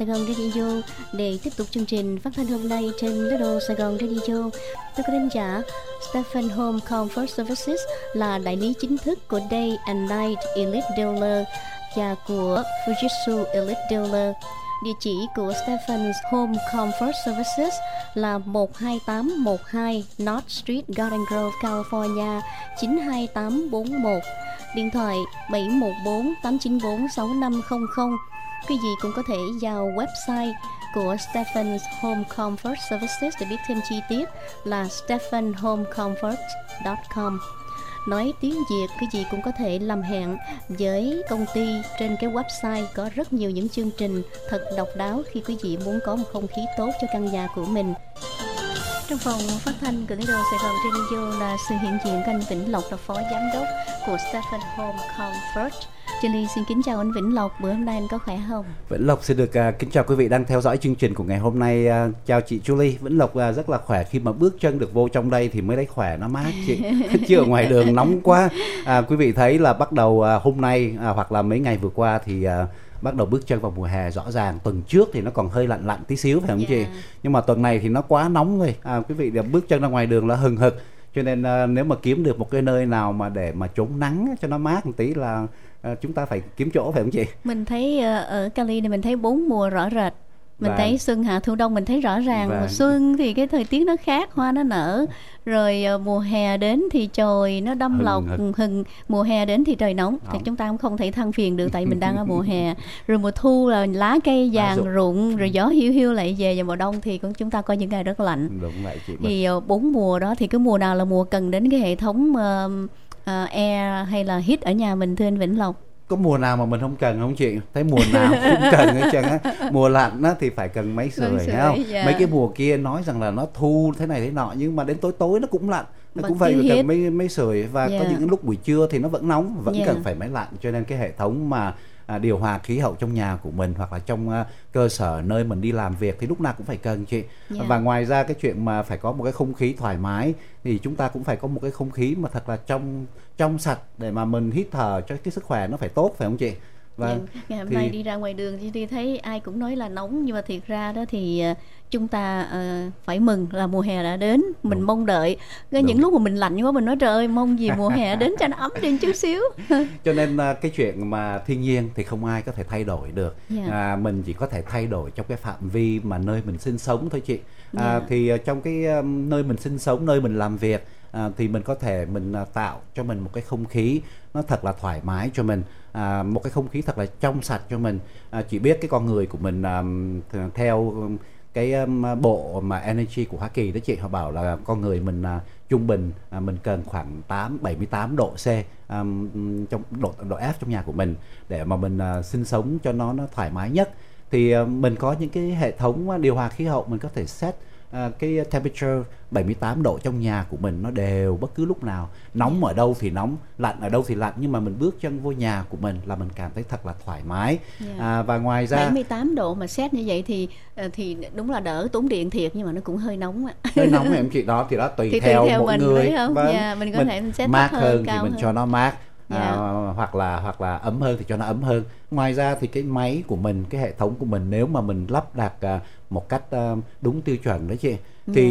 Sài Gòn Radio để tiếp tục chương trình phát thanh hôm nay trên Little Sài Gòn Radio. Tôi có đánh trả Stephen Home Comfort Services là đại lý chính thức của Day and Night Elite Dealer và của Fujitsu Elite Dealer. Địa chỉ của Stephen's Home Comfort Services là 12812 North Street, Garden Grove, California 92841. Điện thoại 714-894-6500. Quý vị cũng có thể vào website của Stephen's Home Comfort Services để biết thêm chi tiết là stephenhomecomfort.com. Nói tiếng Việt, quý vị cũng có thể làm hẹn với công ty trên cái website, có rất nhiều những chương trình thật độc đáo khi quý vị muốn có một không khí tốt cho căn nhà của mình. Trong phòng phát thanh của Little Sài Gòn Radio là sự hiện diện của anh Vĩnh Lộc, là phó giám đốc của Stephen Home Comfort. Julie xin kính chào anh Vĩnh Lộc, bữa hôm nay anh có khỏe không? Vĩnh Lộc xin được kính chào quý vị đang theo dõi chương trình của ngày hôm nay. Chào chị Julie. Vĩnh Lộc rất là khỏe, khi mà bước chân được vô trong đây thì mới thấy khỏe, nó mát chị. Chứ ở ngoài đường nóng quá. Quý vị thấy là bắt đầu hôm nay hoặc là mấy ngày vừa qua thì bắt đầu bước chân vào mùa hè. Rõ ràng tuần trước thì nó còn hơi lạnh lạnh tí xíu phải không chị? Nhưng mà tuần này thì nó quá nóng rồi. Quý vị bước chân ra ngoài đường là hừng hực. Cho nên nếu mà kiếm được một cái nơi nào mà để mà trốn nắng cho nó mát một tí là chúng ta phải kiếm chỗ, phải không chị? Mình thấy ở Cali này mình thấy 4 mùa rõ rệt. Mình thấy xuân hạ thu đông mình thấy rõ ràng. Mùa xuân thì cái thời tiết nó khác, hoa nó nở. Rồi mùa hè đến thì trời nó đâm lọc hừng. Mùa hè đến thì trời nóng. Thì chúng ta cũng không thể than phiền được tại mình đang ở mùa hè. Rồi mùa thu là lá cây vàng rụng, rồi gió hiu hiu lại về. Và mùa đông thì chúng ta có những ngày rất lạnh. Đúng vậy chị. Thì 4 mùa đó thì cái mùa nào là mùa cần đến cái hệ thống air hay là heat ở nhà mình, thưa anh Vĩnh Lộc? Có mùa nào mà mình không cần không chị? Thấy mùa nào cũng cần hết trơn á. Mùa lạnh á thì phải cần máy sưởi, thấy không? Mấy cái mùa kia nói rằng là nó thu thế này thế nọ, nhưng mà đến tối tối nó cũng lạnh, nó cũng phải cần máy sưởi. Và có những lúc buổi trưa thì nó vẫn nóng, vẫn cần phải máy lạnh. Cho nên cái hệ thống mà điều hòa khí hậu trong nhà của mình hoặc là trong cơ sở nơi mình đi làm việc thì lúc nào cũng phải cần chị. Và ngoài ra cái chuyện mà phải có một cái không khí thoải mái thì chúng ta cũng phải có một cái không khí mà thật là trong sạch để mà mình hít thở cho cái sức khỏe nó phải tốt, phải không chị? Ngày hôm nay đi ra ngoài đường thì thấy ai cũng nói là nóng, nhưng mà thiệt ra đó thì chúng ta phải mừng là mùa hè đã đến. Mình mong đợi những lúc mà mình lạnh quá mình nói trời ơi, mong gì mùa hè đến cho nó ấm lên chút xíu. Cho nên cái chuyện mà thiên nhiên thì không ai có thể thay đổi được. Mình chỉ có thể thay đổi trong cái phạm vi mà nơi mình sinh sống thôi chị. Thì trong cái nơi mình sinh sống, nơi mình làm việc thì mình có thể mình tạo cho mình một cái không khí nó thật là thoải mái cho mình, một cái không khí thật là trong sạch cho mình. Chỉ biết cái con người của mình theo cái bộ mà Energy của Hoa Kỳ đó chị, họ bảo là con người mình trung bình mình cần khoảng 78 độ C trong độ F trong nhà của mình để mà mình sinh sống cho nó thoải mái nhất. Thì mình có những cái hệ thống điều hòa khí hậu, mình có thể set cái temperature 78 độ trong nhà của mình nó đều bất cứ lúc nào. Nóng ở đâu thì nóng, lạnh ở đâu thì lạnh, nhưng mà mình bước chân vô nhà của mình là mình cảm thấy thật là thoải mái. Và ngoài ra 78 độ mà set như vậy thì đúng là đỡ tốn điện thiệt, nhưng mà nó cũng hơi nóng ạ. Hơi nóng em chị, đó thì đó tùy theo mỗi mình, người. Mình có thể mình set mát hơn thì mình hơn. cho nó mát. Hoặc là ấm hơn thì cho nó ấm hơn. Ngoài ra thì cái máy của mình, cái hệ thống của mình, nếu mà mình lắp đặt một cách đúng tiêu chuẩn đó chị,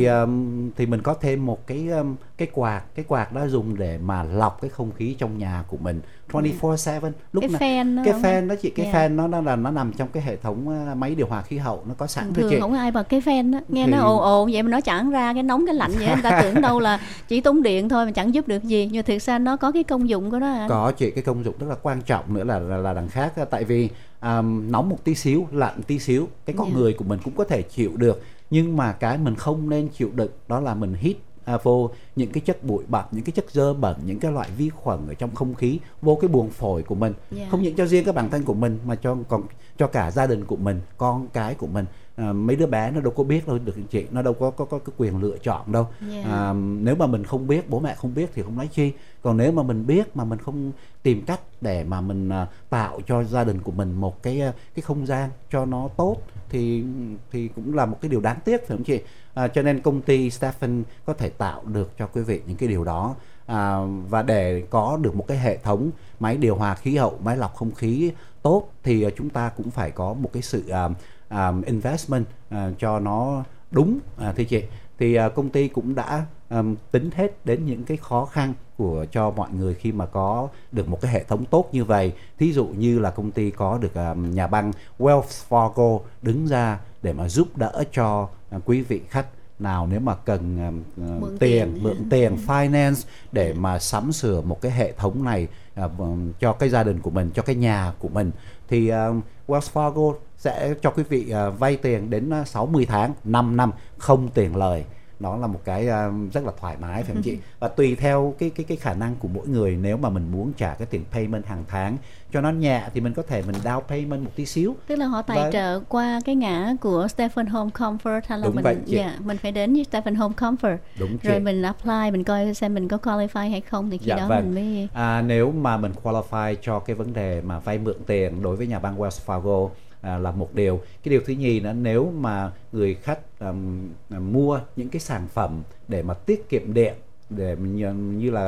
thì mình có thêm một cái quạt đó dùng để mà lọc cái không khí trong nhà của mình 24/7 lúc nào. Cái fan đó chị, cái fan nó nằm trong cái hệ thống máy điều hòa khí hậu, nó có sẵn thôi chị. Thường không ai bật cái fan đó, nghe nó ồn vậy mà nó chẳng ra cái nóng cái lạnh vậy, người ta tưởng đâu là chỉ tốn điện thôi mà chẳng giúp được gì, nhưng thực ra nó có cái công dụng của nó hả? Có chị, cái công dụng rất là quan trọng nữa là đằng khác. Tại vì nóng một tí xíu, lạnh tí xíu, cái con người của mình cũng có thể chịu được, nhưng mà cái mình không nên chịu đựng đó là mình hít vô những cái chất bụi bặm, những cái chất dơ bẩn, những cái loại vi khuẩn ở trong không khí vô cái buồng phổi của mình. Không những cho riêng cái bản thân của mình mà còn cho cả gia đình của mình, con cái của mình. Mấy đứa bé nó đâu có biết đâu được chị, nó đâu có cái quyền lựa chọn đâu. Nếu mà mình không biết, bố mẹ không biết thì không nói chi. Còn nếu mà mình biết mà mình không tìm cách để mà mình tạo cho gia đình của mình một cái không gian cho nó tốt thì cũng là một cái điều đáng tiếc, phải không chị? Cho nên công ty Stephen có thể tạo được cho quý vị những cái điều đó. Và để có được một cái hệ thống máy điều hòa khí hậu, máy lọc không khí tốt thì chúng ta cũng phải có một cái sự investment cho nó đúng thưa chị. Thì công ty cũng đã tính hết đến những cái khó khăn cho mọi người khi mà có được một cái hệ thống tốt như vậy. Thí dụ như là công ty có được nhà băng Wells Fargo đứng ra để mà giúp đỡ cho quý vị khách nào nếu mà cần mượn tiền finance để mà sắm sửa một cái hệ thống này cho cái gia đình của mình, cho cái nhà của mình, thì Wells Fargo sẽ cho quý vị vay tiền đến 60 tháng, 5 năm không tiền lời. Đó là một cái rất là thoải mái phải không chị? Và tùy theo cái khả năng của mỗi người, nếu mà mình muốn trả cái tiền payment hàng tháng cho nó nhẹ thì mình có thể mình down payment một tí xíu. Tức là họ tài trợ qua cái ngã của Stephen Home Comfort, hay là mình phải đến với Stephen Home Comfort. Đúng rồi chị. Mình apply, mình coi xem mình có qualify hay không, thì khi đó mình mới nếu mà mình qualify cho cái vấn đề mà vay mượn tiền đối với nhà băng Wells Fargo là một điều. Cái điều thứ nhì nữa, nếu mà người khách mua những cái sản phẩm để mà tiết kiệm điện, để như là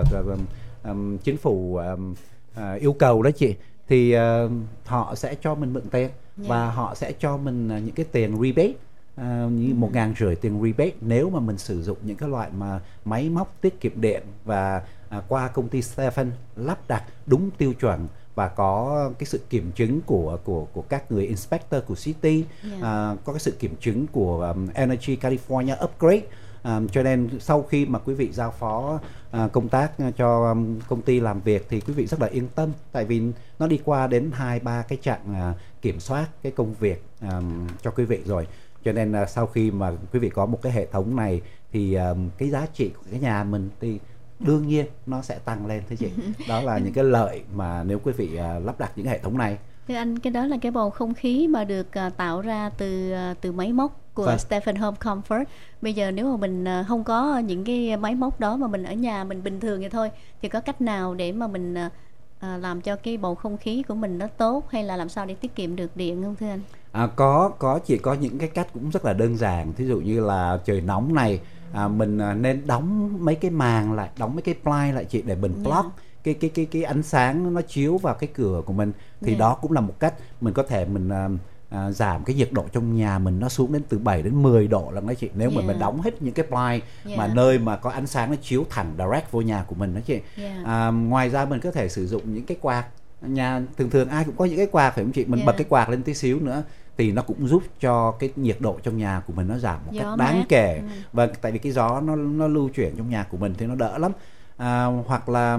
chính phủ yêu cầu đó chị, thì họ sẽ cho mình mượn tiền và họ sẽ cho mình những cái tiền rebate, như 1.500 tiền rebate nếu mà mình sử dụng những cái loại mà máy móc tiết kiệm điện và qua công ty Stephen lắp đặt đúng tiêu chuẩn và có cái sự kiểm chứng của các người inspector của City, có cái sự kiểm chứng của Energy California Upgrade. Cho nên sau khi mà quý vị giao phó công tác cho công ty làm việc thì quý vị rất là yên tâm, tại vì nó đi qua đến 2-3 cái chặng kiểm soát cái công việc cho quý vị rồi. Cho nên sau khi mà quý vị có một cái hệ thống này thì cái giá trị của cái nhà mình thì đương nhiên nó sẽ tăng lên thưa chị. Đó là những cái lợi mà nếu quý vị lắp đặt những hệ thống này. Thưa anh, cái đó là cái bầu không khí mà được tạo ra từ máy móc của Stephen Home Comfort. Bây giờ nếu mà mình không có những cái máy móc đó mà mình ở nhà mình bình thường vậy thôi, thì có cách nào để mà mình làm cho cái bầu không khí của mình nó tốt, hay là làm sao để tiết kiệm được điện không thưa anh? Có chỉ có những cái cách cũng rất là đơn giản. Thí dụ như là trời nóng này, mình nên đóng mấy cái màn lại, đóng mấy cái ply lại chị, để mình block cái ánh sáng nó chiếu vào cái cửa của mình. Thì đó cũng là một cách mình có thể mình giảm cái nhiệt độ trong nhà mình nó xuống đến từ 7 đến 10 độ lần đó chị. Nếu mà mình đóng hết những cái ply mà nơi mà có ánh sáng nó chiếu thẳng direct vô nhà của mình đó chị. Ngoài ra mình có thể sử dụng những cái quạt. Nhà thường ai cũng có những cái quạt phải không chị? Mình bật cái quạt lên tí xíu nữa thì nó cũng giúp cho cái nhiệt độ trong nhà của mình nó giảm một cách đáng kể. Và tại vì cái gió nó lưu chuyển trong nhà của mình thì nó đỡ lắm. Hoặc là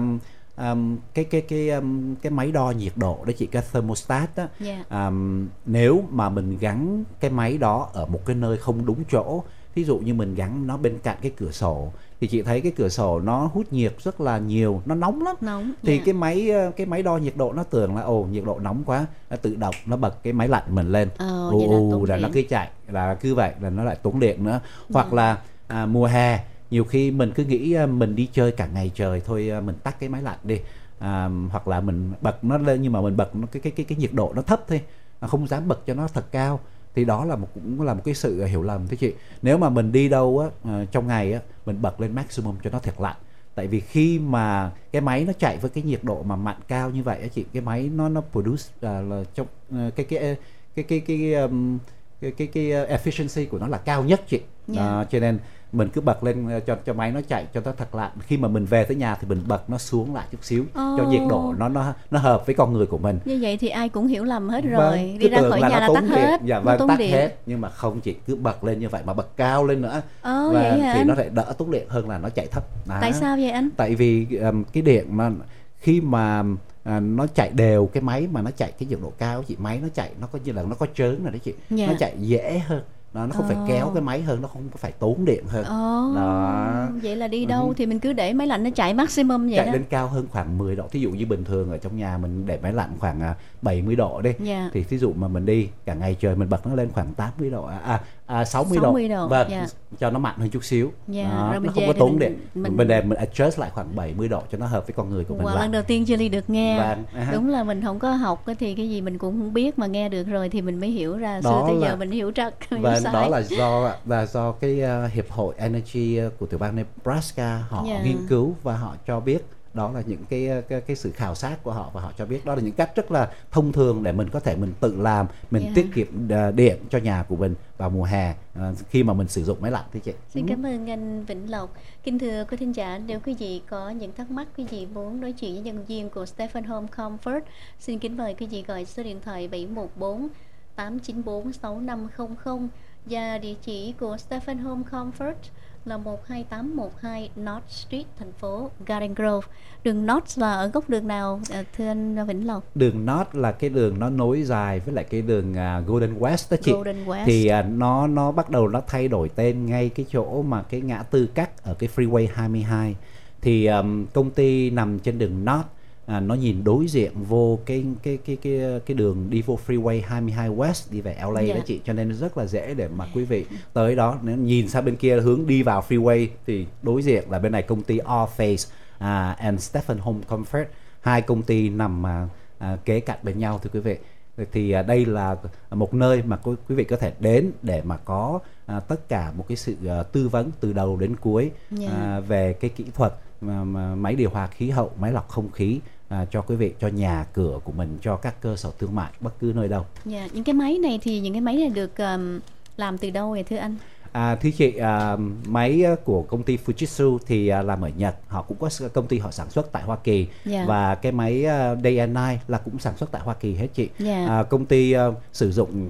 cái máy đo nhiệt độ đó chị, cái thermostat đó, nếu mà mình gắn cái máy đó ở một cái nơi không đúng chỗ, ví dụ như mình gắn nó bên cạnh cái cửa sổ, thì chị thấy cái cửa sổ nó hút nhiệt rất là nhiều, nó nóng lắm. Thì cái máy đo nhiệt độ nó tưởng là nhiệt độ nóng quá, nó tự động nó bật cái máy lạnh mình lên, là nó cứ chạy, là cứ vậy là nó lại tốn điện nữa. Hoặc là mùa hè nhiều khi mình cứ nghĩ mình đi chơi cả ngày trời thôi, mình tắt cái máy lạnh đi, hoặc là mình bật nó lên, nhưng mà mình bật nó cái nhiệt độ nó thấp thôi, không dám bật cho nó thật cao. Thì đó cũng là một cái sự hiểu lầm thưa chị. Nếu mà mình đi đâu trong ngày mình bật lên maximum cho nó thật lạnh. Tại vì khi mà cái máy nó chạy với cái nhiệt độ mà mạnh cao như vậy chị, cái máy nó produce là trong cái efficiency của nó là cao nhất chị. Cho nên mình cứ bật lên cho máy nó chạy cho nó thật lạnh. Khi mà mình về tới nhà thì mình bật nó xuống lại chút xíu cho nhiệt độ nó hợp với con người của mình. Như vậy thì ai cũng hiểu lầm hết rồi. Đi ra khỏi nhà là tắt hết. Tắt hết. Nhưng mà không, chị cứ bật lên như vậy mà bật cao lên nữa, thì nó lại đỡ tốn điện hơn là nó chạy thấp. Tại sao vậy anh? Tại vì cái điện mà khi mà nó chạy đều, cái máy mà nó chạy cái nhiệt độ cao chị, máy nó chạy nó có như là nó có chớn rồi đấy chị, nó chạy dễ hơn. Nó không phải kéo cái máy hơn, nó không phải tốn điện hơn. Đó. Vậy là đi đâu thì mình cứ để máy lạnh nó chạy maximum vậy chạy đó. Lên cao hơn khoảng 10 độ. Thí dụ như bình thường ở trong nhà mình để máy lạnh khoảng 70 độ đi. Thì thí dụ mà mình đi cả ngày trời mình bật nó lên khoảng 80 độ, 60 độ. Vâng, cho nó mạnh hơn chút xíu. Rồi nó không có tốn điện. Mình adjust lại khoảng 70 độ cho nó hợp với con người của mình. Lần đầu tiên Julie được nghe. Đúng là mình không có học thì cái gì mình cũng không biết, mà nghe được rồi thì mình mới hiểu ra. Xưa tới giờ mình hiểu trật. Đó là do cái hiệp hội Energy của tiểu bang Nebraska họ nghiên cứu và họ cho biết đó là những cái sự khảo sát của họ, và họ cho biết đó là những cách rất là thông thường để mình có thể mình tự làm, mình tiết kiệm điện cho nhà của mình vào mùa hè khi mà mình sử dụng máy lạnh thế chị. Xin cảm ơn anh Vĩnh Lộc. Kính thưa quý thính giả, nếu quý vị có những thắc mắc, quý vị muốn nói chuyện với nhân viên của Stephen Home Comfort, xin kính mời quý vị gọi số điện thoại 714 894 6500 và địa chỉ của Stephen Home Comfort là 12812 North Street, thành phố Garden Grove. Đường North là ở góc đường nào thưa anh Vĩnh Lộc? Đường North là cái đường nó nối dài với lại cái đường Golden West đó chị. Golden West. Thì nó bắt đầu nó thay đổi tên ngay cái chỗ mà cái ngã tư cắt ở cái freeway 22. Thì công ty nằm trên đường North, nó nhìn đối diện vô cái đường đi vô freeway 22 West đi về LA đó chị, cho nên rất là dễ để mà quý vị tới đó. Nếu nhìn sang bên kia hướng đi vào freeway thì đối diện là bên này công ty Allphase and Stephen Home Comfort, hai công ty nằm kế cạnh bên nhau thưa quý vị. Thì đây là một nơi mà quý vị có thể đến để mà có tất cả một cái sự tư vấn từ đầu đến cuối về cái kỹ thuật máy điều hòa khí hậu, máy lọc không khí cho quý vị, cho nhà cửa của mình, cho các cơ sở thương mại bất cứ nơi đâu. Những cái máy này thì những cái máy này được làm từ đâu vậy thưa anh? Thưa chị, máy của công ty Fujitsu thì làm ở Nhật, họ cũng có công ty họ sản xuất tại Hoa Kỳ, và cái máy Day and Night là cũng sản xuất tại Hoa Kỳ hết chị. Công ty sử dụng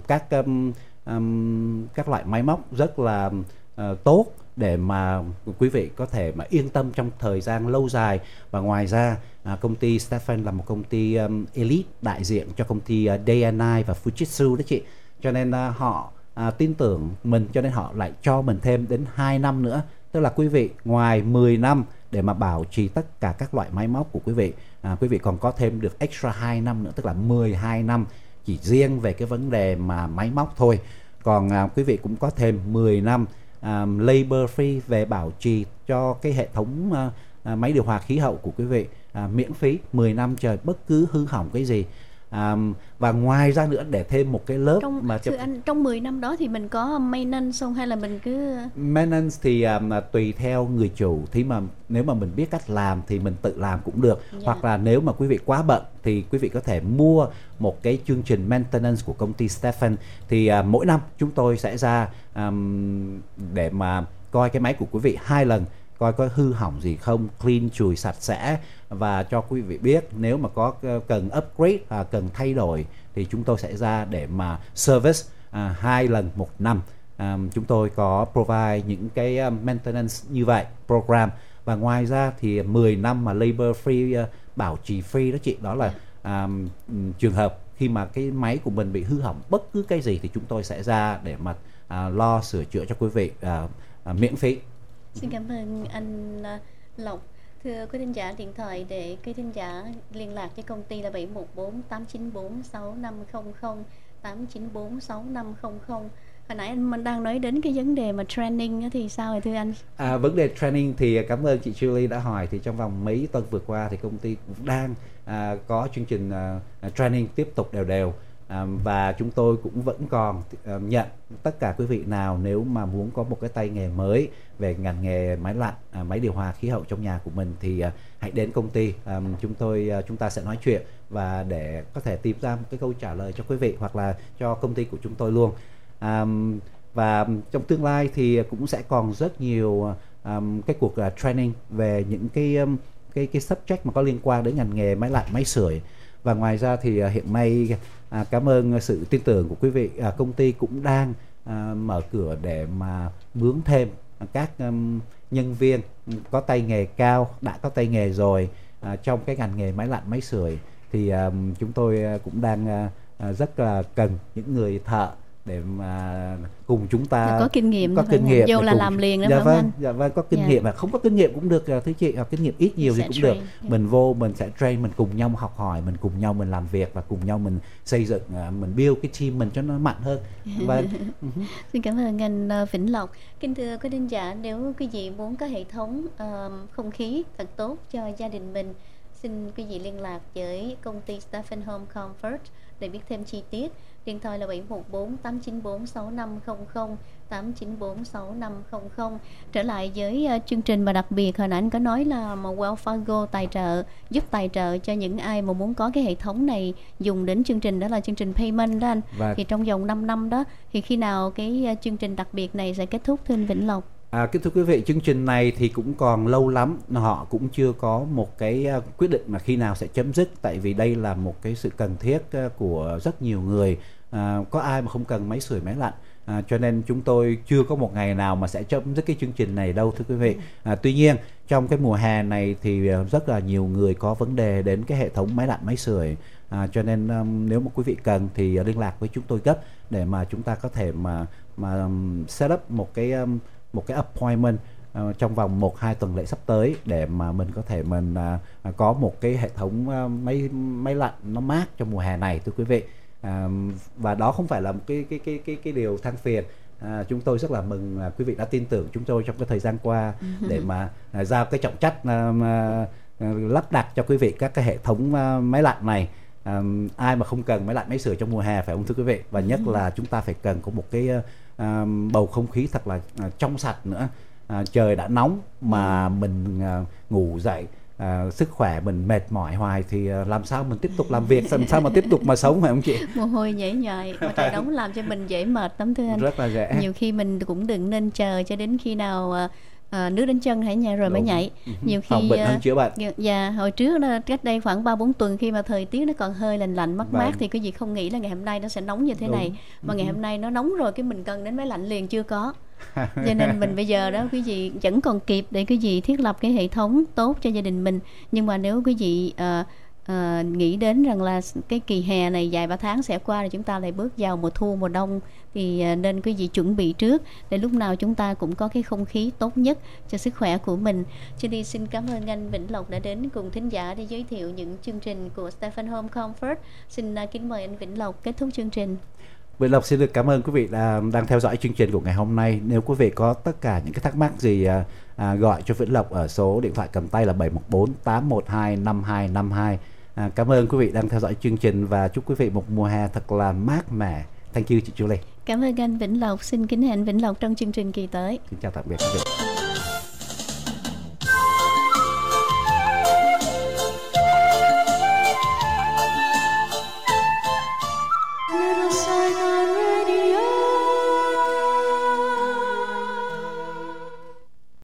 các loại máy móc rất là tốt để mà quý vị có thể mà yên tâm trong thời gian lâu dài. Và ngoài ra công ty Stephen là một công ty elite đại diện cho công ty Day and Night và Fujitsu đó chị, cho nên họ tin tưởng mình, cho nên họ lại cho mình thêm đến 2 năm nữa. Tức là quý vị ngoài 10 năm để mà bảo trì tất cả các loại máy móc của quý vị còn có thêm được extra 2 năm nữa, tức là 12 năm chỉ riêng về cái vấn đề mà máy móc thôi. Còn quý vị cũng có thêm 10 năm labor free về bảo trì cho cái hệ thống máy điều hòa khí hậu của quý vị, miễn phí 10 năm trời bất cứ hư hỏng cái gì. Và ngoài ra nữa để thêm một cái lớp trong 10 năm đó thì mình có maintenance không, hay là mình cứ maintenance thì tùy theo người chủ. Thì mà nếu mà mình biết cách làm thì mình tự làm cũng được, hoặc là nếu mà quý vị quá bận thì quý vị có thể mua một cái chương trình maintenance của công ty Stephen. Thì mỗi năm chúng tôi sẽ ra để mà coi cái máy của quý vị 2 lần, coi có hư hỏng gì không, clean chùi sạch sẽ, và cho quý vị biết nếu mà có cần upgrade, cần thay đổi thì chúng tôi sẽ ra để mà service 2 lần một năm. Chúng tôi có provide những cái maintenance như vậy program. Và ngoài ra thì 10 năm mà labor free, bảo trì free đó chị, đó là trường hợp khi mà cái máy của mình bị hư hỏng bất cứ cái gì thì chúng tôi sẽ ra để mà lo sửa chữa cho quý vị miễn phí. Xin cảm ơn anh Lộc. Thưa quý thính giả, điện thoại để quý thính giả liên lạc với công ty là 714 894 6500, 894 6500. Hồi nãy mình đang nói đến cái vấn đề mà training thì sao rồi thưa anh? Vấn đề training thì cảm ơn chị Julie đã hỏi. Thì trong vòng mấy tuần vừa qua thì công ty cũng đang có chương trình training tiếp tục đều. Và chúng tôi cũng vẫn còn nhận tất cả quý vị nào nếu mà muốn có một cái tay nghề mới về ngành nghề máy lạnh, máy điều hòa khí hậu trong nhà của mình thì hãy đến công ty. Chúng ta sẽ nói chuyện và để có thể tìm ra một cái câu trả lời cho quý vị hoặc là cho công ty của chúng tôi luôn. Và trong tương lai thì cũng sẽ còn rất nhiều cái cuộc training về những cái subject mà có liên quan đến ngành nghề máy lạnh, máy sưởi. Và ngoài ra thì hiện nay cảm ơn sự tin tưởng của quý vị, công ty cũng đang mở cửa để mà mướn thêm các nhân viên có tay nghề cao, đã có tay nghề rồi trong cái ngành nghề máy lạnh, máy sưởi. Thì chúng tôi cũng đang rất là cần những người thợ để mà cùng chúng ta có kinh nghiệm vô là làm liền đó. Dạ vâng, có kinh nghiệm, mà không có kinh nghiệm cũng được thưa chị, kinh nghiệm ít nhiều thì cũng được. Mình vô mình sẽ train, mình cùng nhau học hỏi, mình cùng nhau mình làm việc và cùng nhau mình xây dựng, mình build cái team mình cho nó mạnh hơn. Vâng. Xin cảm ơn anh Vĩnh Lộc. Kính thưa quý thính giả, nếu quý vị muốn có hệ thống không khí thật tốt cho gia đình mình, xin quý vị liên lạc với công ty Stephen Home Comfort để biết thêm chi tiết. Điện thoại là 714 894 6500, 894 6500. Trở lại với chương trình mà đặc biệt hồi nãy anh có nói là mà Wells Fargo giúp tài trợ cho những ai mà muốn có cái hệ thống này dùng đến chương trình, đó là chương trình payment đó anh. Thì trong vòng 5 năm đó thì khi nào cái chương trình đặc biệt này sẽ kết thúc thưa anh Vĩnh Lộc? Kính thưa quý vị, chương trình này thì cũng còn lâu lắm, họ cũng chưa có một cái quyết định mà khi nào sẽ chấm dứt, tại vì đây là một cái sự cần thiết của rất nhiều người. Có ai mà không cần máy sưởi máy lạnh, cho nên chúng tôi chưa có một ngày nào mà sẽ chấm dứt cái chương trình này đâu thưa quý vị. Tuy nhiên trong cái mùa hè này thì rất là nhiều người có vấn đề đến cái hệ thống máy lạnh máy sưởi, cho nên nếu mà quý vị cần thì liên lạc với chúng tôi gấp để mà chúng ta có thể mà set up một cái appointment trong vòng 1-2 tuần lễ sắp tới để mà mình có thể có một cái hệ thống máy lạnh nó mát trong mùa hè này thưa quý vị. Và đó không phải là một cái điều than phiền. Chúng tôi rất là mừng quý vị đã tin tưởng chúng tôi trong cái thời gian qua để mà giao cái trọng trách lắp đặt cho quý vị các cái hệ thống máy lạnh này. Ai mà không cần máy lạnh máy sưởi trong mùa hè phải không thưa quý vị? Và nhất là chúng ta phải cần có một cái bầu không khí thật là trong sạch nữa. Trời đã nóng mà mình ngủ dậy, sức khỏe mình mệt mỏi hoài thì làm sao mình tiếp tục làm việc, làm sao mà tiếp tục mà sống, phải không chị? Mồ hôi nhễ nhại mà trời nóng làm cho mình dễ mệt lắm thưa anh. Rất là dễ. Nhiều khi mình cũng đừng nên chờ cho đến khi nào nước đến chân hãy nhảy rồi mới nhảy. Nhiều khi phòng bệnh hơn chữa bệnh. Dạ, hồi trước đó, cách đây khoảng 3-4 tuần khi mà thời tiết nó còn hơi lạnh lạnh mát mát thì quý vị không nghĩ là ngày hôm nay nó sẽ nóng như thế này. Mà ngày hôm nay nó nóng rồi cái mình cần đến máy lạnh liền chưa có. Cho nên mình bây giờ đó quý vị vẫn còn kịp để quý vị thiết lập cái hệ thống tốt cho gia đình mình. Nhưng mà nếu quý vị nghĩ đến rằng là cái kỳ hè này dài 3 tháng sẽ qua rồi chúng ta lại bước vào mùa thu mùa đông thì nên quý vị chuẩn bị trước để lúc nào chúng ta cũng có cái không khí tốt nhất cho sức khỏe của mình. Cho nên xin cảm ơn anh Vĩnh Lộc đã đến cùng thính giả để giới thiệu những chương trình của Stephen Home Comfort. Xin kính mời anh Vĩnh Lộc kết thúc chương trình. Vĩnh Lộc xin được cảm ơn quý vị đang theo dõi chương trình của ngày hôm nay. Nếu quý vị có tất cả những cái thắc mắc gì gọi cho Vĩnh Lộc ở số điện thoại cầm tay là 714 812 5252. Cảm ơn quý vị đang theo dõi chương trình và chúc quý vị một mùa hè thật là mát mẻ. Thank you chị Julie. Cảm ơn anh Vĩnh Lộc. Xin kính hẹn Vĩnh Lộc trong chương trình kỳ tới. Xin chào tạm biệt quý vị.